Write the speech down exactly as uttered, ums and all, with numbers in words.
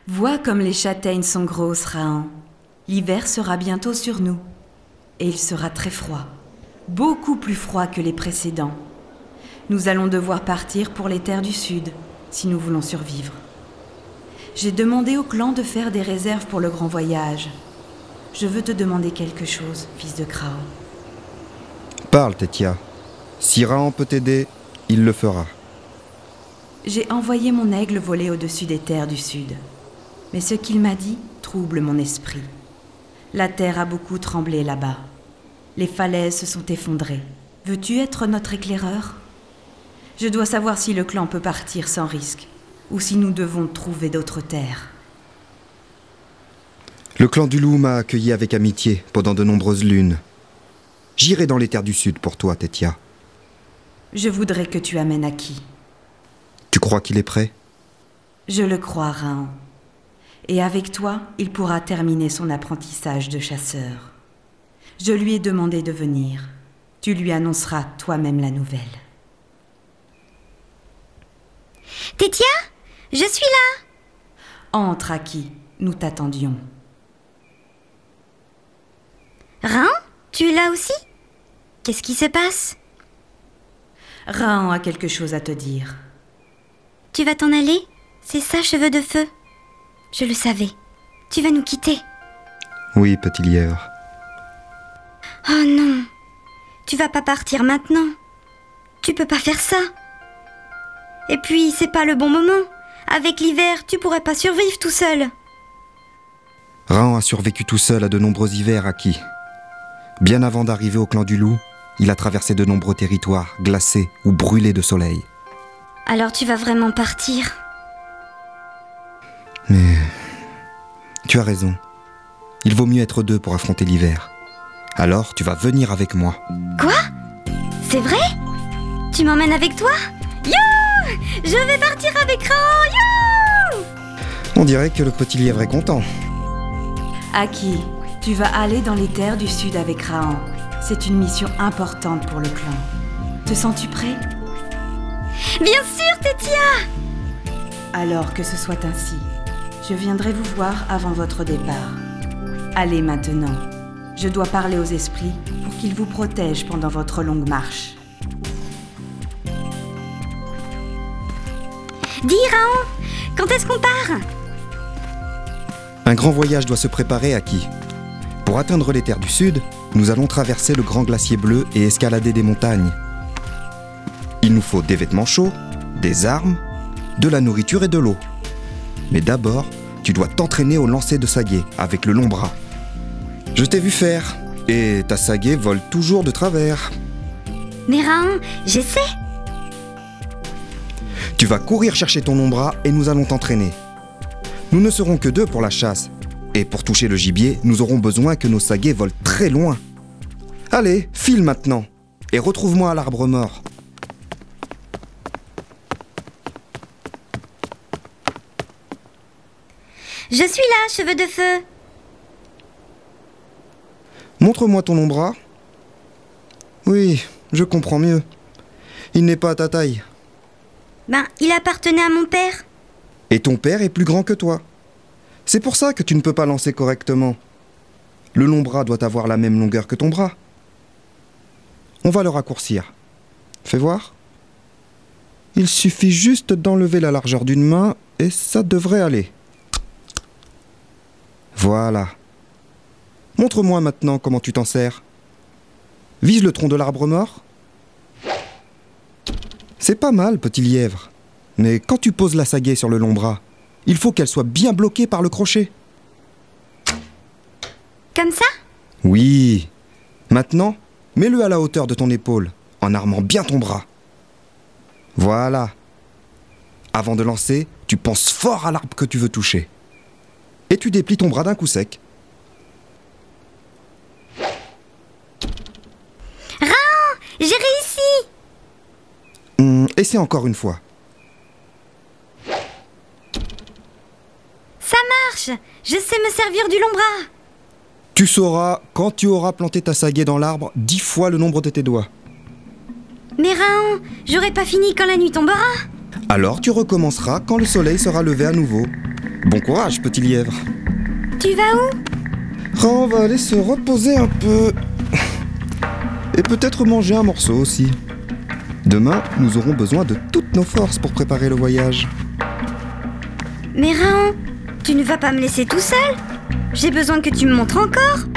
Vois comme les châtaignes sont grosses, Rahan. L'hiver sera bientôt sur nous. Et il sera très froid. Beaucoup plus froid que les précédents. Nous allons devoir partir pour les terres du Sud, si nous voulons survivre. J'ai demandé au clan de faire des réserves pour le grand voyage. Je veux te demander quelque chose, fils de Krao. Parle, Tétia. Si Rahan peut t'aider, il le fera. J'ai envoyé mon aigle voler au-dessus des terres du Sud. Mais ce qu'il m'a dit trouble mon esprit. La terre a beaucoup tremblé là-bas. Les falaises se sont effondrées. Veux-tu être notre éclaireur ? Je dois savoir si le clan peut partir sans risque, ou si nous devons trouver d'autres terres. Le clan du loup m'a accueilli avec amitié pendant de nombreuses lunes. J'irai dans les terres du Sud pour toi, Tétia. Je voudrais que tu amènes Aki. Tu crois qu'il est prêt ? Je le crois, Rahan. Et avec toi, il pourra terminer son apprentissage de chasseur. Je lui ai demandé de venir. Tu lui annonceras toi-même la nouvelle. Tétia, je suis là. Entre, Aki, nous t'attendions. Rahan, tu es là aussi ? Qu'est-ce qui se passe ? Rahan a quelque chose à te dire. Tu vas t'en aller ? C'est ça, cheveux de feu ? Je le savais. Tu vas nous quitter. Oui, petit lièvre. Oh non. Tu vas pas partir maintenant. Tu peux pas faire ça. Et puis, c'est pas le bon moment. Avec l'hiver, tu pourrais pas survivre tout seul. Rahan a survécu tout seul à de nombreux hivers acquis. Bien avant d'arriver au clan du loup, il a traversé de nombreux territoires glacés ou brûlés de soleil. Alors tu vas vraiment partir ? Mais tu as raison. Il vaut mieux être deux pour affronter l'hiver. Alors tu vas venir avec moi. Quoi ? C'est vrai ? Tu m'emmènes avec toi ? Yo ! Je vais partir avec Rahan ! Yo ! On dirait que le petit lièvre est content. Aki, tu vas aller dans les terres du Sud avec Rahan. C'est une mission importante pour le clan. Te sens-tu prêt ? Bien sûr, Tétia ! Alors que ce soit ainsi. Je viendrai vous voir avant votre départ. Allez maintenant. Je dois parler aux esprits pour qu'ils vous protègent pendant votre longue marche. Dis, Rahan, quand est-ce qu'on part ? Un grand voyage doit se préparer, Aki. Pour atteindre les terres du Sud, nous allons traverser le grand glacier bleu et escalader des montagnes. Il nous faut des vêtements chauds, des armes, de la nourriture et de l'eau. Mais d'abord, tu dois t'entraîner au lancer de saguet avec le long bras. Je t'ai vu faire, et ta saguet vole toujours de travers. Mais Rahan, j'essaie. Tu vas courir chercher ton long bras et nous allons t'entraîner. Nous ne serons que deux pour la chasse. Et pour toucher le gibier, nous aurons besoin que nos saguets volent très loin. Allez, file maintenant, et retrouve-moi à l'arbre mort. Je suis là, cheveux de feu. Montre-moi ton long bras. Oui, je comprends mieux. Il n'est pas à ta taille. Ben, il appartenait à mon père. Et ton père est plus grand que toi. C'est pour ça que tu ne peux pas lancer correctement. Le long bras doit avoir la même longueur que ton bras. On va le raccourcir. Fais voir. Il suffit juste d'enlever la largeur d'une main et ça devrait aller. Voilà. Montre-moi maintenant comment tu t'en sers. Vise le tronc de l'arbre mort. C'est pas mal, petit lièvre. Mais quand tu poses la saguet sur le long bras, il faut qu'elle soit bien bloquée par le crochet. Comme ça ? Oui. Maintenant, mets-le à la hauteur de ton épaule, en armant bien ton bras. Voilà. Avant de lancer, tu penses fort à l'arbre que tu veux toucher. Et tu déplies ton bras d'un coup sec. Rahan, j'ai réussi ! Hum, essaie encore une fois. Ça marche ! Je sais me servir du long bras. Tu sauras, quand tu auras planté ta saguet dans l'arbre, dix fois le nombre de tes doigts. Mais Rahan, j'aurai pas fini quand la nuit tombera. Alors tu recommenceras quand le soleil sera levé à nouveau. Bon courage, petit lièvre. Tu vas où? Raon va aller se reposer un peu. Et peut-être manger un morceau aussi. Demain, nous aurons besoin de toutes nos forces pour préparer le voyage. Mais Raon, tu ne vas pas me laisser tout seul? J'ai besoin que tu me montres encore.